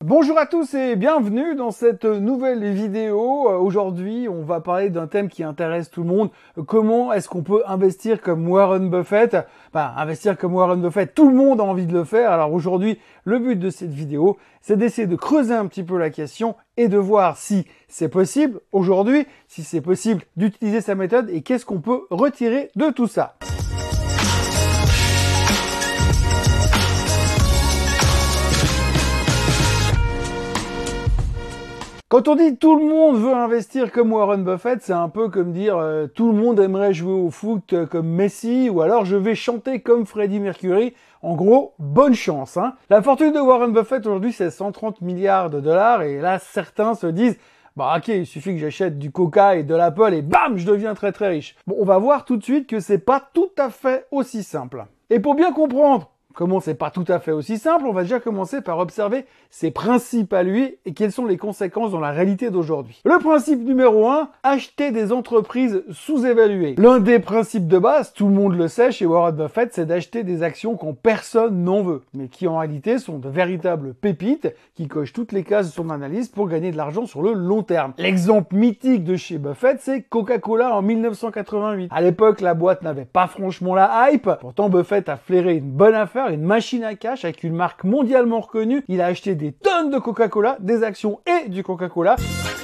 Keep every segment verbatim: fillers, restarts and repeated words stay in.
Bonjour à tous et bienvenue dans cette nouvelle vidéo. Aujourd'hui, on va parler d'un thème qui intéresse tout le monde. Comment est-ce qu'on peut investir comme Warren Buffett? Enfin, investir comme Warren Buffett, tout le monde a envie de le faire. Alors aujourd'hui, le but de cette vidéo, c'est d'essayer de creuser un petit peu la question et de voir si c'est possible aujourd'hui, si c'est possible d'utiliser sa méthode et qu'est-ce qu'on peut retirer de tout ça. Quand on dit tout le monde veut investir comme Warren Buffett, c'est un peu comme dire euh, tout le monde aimerait jouer au foot euh, comme Messi ou alors je vais chanter comme Freddie Mercury. En gros, bonne chance, hein. La fortune de Warren Buffett aujourd'hui, c'est cent trente milliards de dollars et là, certains se disent bah ok, il suffit que j'achète du Coca et de l'Apple et bam, je deviens très très riche. Bon, on va voir tout de suite que c'est pas tout à fait aussi simple. Et pour bien comprendre comment c'est pas tout à fait aussi simple, on va déjà commencer par observer ses principes à lui et quelles sont les conséquences dans la réalité d'aujourd'hui. Le principe numéro un, acheter des entreprises sous-évaluées. L'un des principes de base, tout le monde le sait chez Warren Buffett, c'est d'acheter des actions quand personne n'en veut, mais qui en réalité sont de véritables pépites qui cochent toutes les cases de son analyse pour gagner de l'argent sur le long terme. L'exemple mythique de chez Buffett, c'est Coca-Cola en mille neuf cent quatre-vingt-huit. À l'époque, la boîte n'avait pas franchement la hype, pourtant Buffett a flairé une bonne affaire, une machine à cash avec une marque mondialement reconnue. Il a acheté des tonnes de Coca-Cola, des actions et du Coca-Cola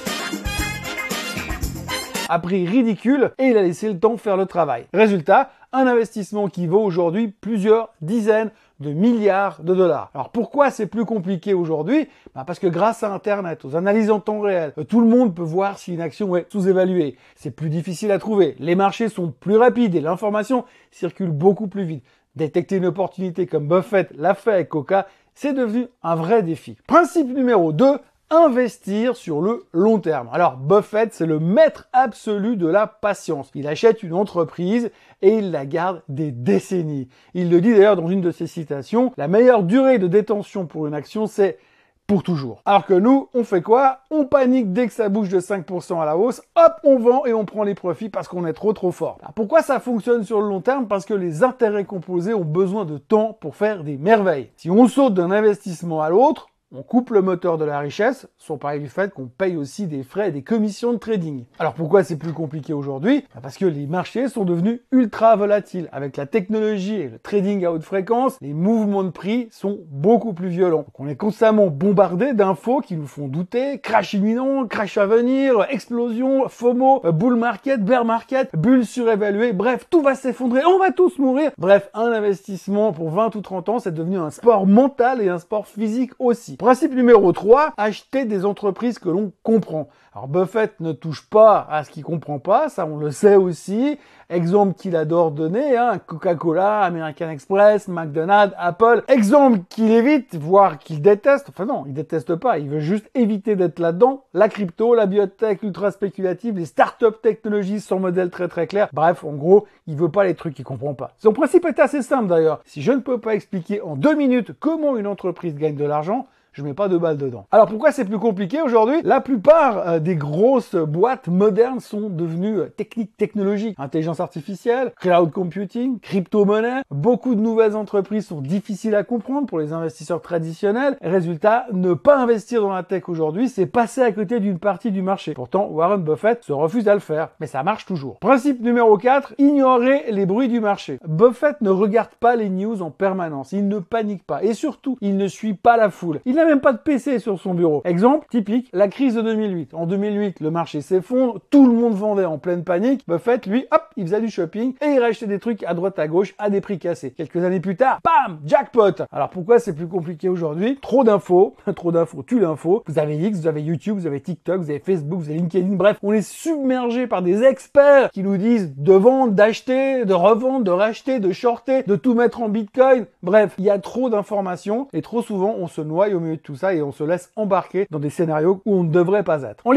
à prix ridicule et il a laissé le temps faire le travail. Résultat, un investissement qui vaut aujourd'hui plusieurs dizaines de milliards de dollars. Alors pourquoi c'est plus compliqué aujourd'hui? Ben parce que grâce à Internet, aux analyses en temps réel, tout le monde peut voir si une action est sous-évaluée. C'est plus difficile à trouver. Les marchés sont plus rapides et l'information circule beaucoup plus vite. Détecter une opportunité comme Buffett l'a fait avec Coca, c'est devenu un vrai défi. Principe numéro deux, investir sur le long terme. Alors Buffett, c'est le maître absolu de la patience. Il achète une entreprise et il la garde des décennies. Il le dit d'ailleurs dans une de ses citations, la meilleure durée de détention pour une action, c'est pour toujours. Alors que nous, on fait quoi? On panique dès que ça bouge de cinq pour cent à la hausse, hop, on vend et on prend les profits parce qu'on est trop trop fort. Alors pourquoi ça fonctionne sur le long terme? Parce que les intérêts composés ont besoin de temps pour faire des merveilles. Si on saute d'un investissement à l'autre, on coupe le moteur de la richesse, sans parler du fait qu'on paye aussi des frais et des commissions de trading. Alors pourquoi c'est plus compliqué aujourd'hui? Parce que les marchés sont devenus ultra volatiles. Avec la technologie et le trading à haute fréquence, les mouvements de prix sont beaucoup plus violents. Donc on est constamment bombardé d'infos qui nous font douter, crash imminent, crash à venir, explosion, FOMO, bull market, bear market, bulle surévaluée, bref, tout va s'effondrer, on va tous mourir. Bref, un investissement pour vingt ou trente ans, c'est devenu un sport mental et un sport physique aussi. Principe numéro trois, acheter des entreprises que l'on comprend. Alors Buffett ne touche pas à ce qu'il comprend pas, ça on le sait aussi. Exemple qu'il adore donner, hein, Coca-Cola, American Express, McDonald's, Apple. Exemple qu'il évite, voire qu'il déteste. Enfin non, il déteste pas, il veut juste éviter d'être là-dedans. La crypto, la biotech ultra spéculative, les startups technologies sans modèle très très clair. Bref, en gros, il veut pas les trucs qu'il comprend pas. Son principe est assez simple d'ailleurs. Si je ne peux pas expliquer en deux minutes comment une entreprise gagne de l'argent, je mets pas de balles dedans. Alors pourquoi c'est plus compliqué aujourd'hui? La plupart euh, des grosses boîtes modernes sont devenues euh, techniques, technologiques. Intelligence artificielle, cloud computing, crypto-monnaie. Beaucoup de nouvelles entreprises sont difficiles à comprendre pour les investisseurs traditionnels. Résultat, ne pas investir dans la tech aujourd'hui, c'est passer à côté d'une partie du marché. Pourtant, Warren Buffett se refuse à le faire, mais ça marche toujours. Principe numéro quatre, ignorer les bruits du marché. Buffett ne regarde pas les news en permanence, il ne panique pas et surtout, il ne suit pas la foule. Il n'a même pas de P C sur son bureau. Exemple typique, la crise de deux mille huit. En deux mille huit, le marché s'effondre, tout le monde vendait en pleine panique. Buffett, lui, hop, il faisait du shopping et il rachetait des trucs à droite à gauche à des prix cassés. Quelques années plus tard, bam, jackpot. Alors pourquoi c'est plus compliqué aujourd'hui? Trop d'infos, trop d'infos tue l'info. Vous avez X, vous avez YouTube, vous avez TikTok, vous avez Facebook, vous avez LinkedIn, bref, on est submergé par des experts qui nous disent de vendre, d'acheter, de revendre, de racheter, de shorter, de tout mettre en Bitcoin. Bref, il y a trop d'informations et trop souvent on se noie au milieu de tout ça et on se laisse embarquer dans des scénarios où on ne devrait pas être. En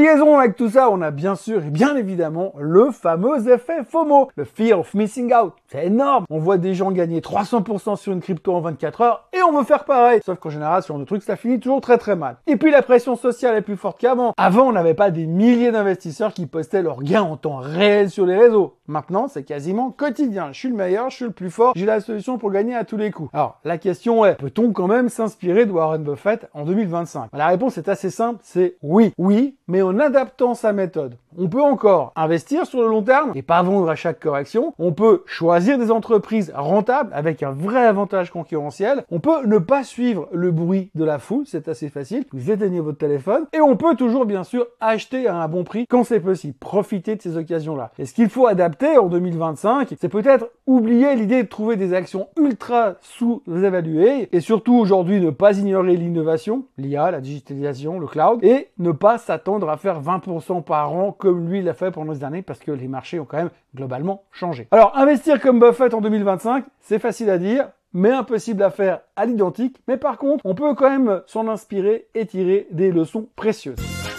liaison avec tout ça, on a bien sûr et bien évidemment le fameux effet FOMO, le Fear of Missing Out. C'est énorme. On voit des gens gagner trois cents pour cent sur une crypto en vingt-quatre heures et on veut faire pareil. Sauf qu'en général, sur ce truc, ça finit toujours très très mal. Et puis la pression sociale est plus forte qu'avant. Avant, on n'avait pas des milliers d'investisseurs qui postaient leurs gains en temps réel sur les réseaux. Maintenant, c'est quasiment quotidien. Je suis le meilleur, je suis le plus fort, j'ai la solution pour gagner à tous les coups. Alors, la question est, peut-on quand même s'inspirer de Warren Buffett en deux mille vingt-cinq? La réponse est assez simple, c'est oui. Oui, mais en adaptant sa méthode. On peut encore investir sur le long terme et pas vendre à chaque correction. On peut choisir des entreprises rentables avec un vrai avantage concurrentiel. On peut ne pas suivre le bruit de la foule, c'est assez facile. Vous éteignez votre téléphone et on peut toujours bien sûr acheter à un bon prix quand c'est possible. Profitez de ces occasions-là. Et ce qu'il faut adapter en deux mille vingt-cinq, c'est peut-être oublier l'idée de trouver des actions ultra sous-évaluées et surtout aujourd'hui ne pas ignorer l'innovation, l'I A, la digitalisation, le cloud et ne pas s'attendre à faire vingt pour cent par an comme lui l'a fait pendant ces années parce que les marchés ont quand même globalement changé. Alors, investir comme Buffett en deux mille vingt-cinq, c'est facile à dire, mais impossible à faire à l'identique. Mais par contre, on peut quand même s'en inspirer et tirer des leçons précieuses.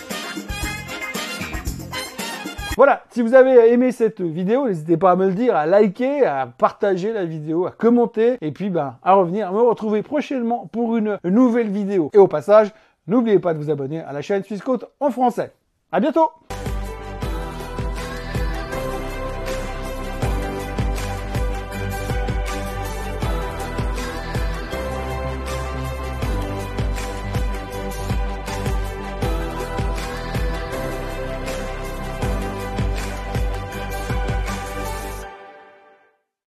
Voilà, si vous avez aimé cette vidéo, n'hésitez pas à me le dire, à liker, à partager la vidéo, à commenter, et puis ben, à revenir, à me retrouver prochainement pour une nouvelle vidéo. Et au passage, n'oubliez pas de vous abonner à la chaîne Swissquote en français. À bientôt!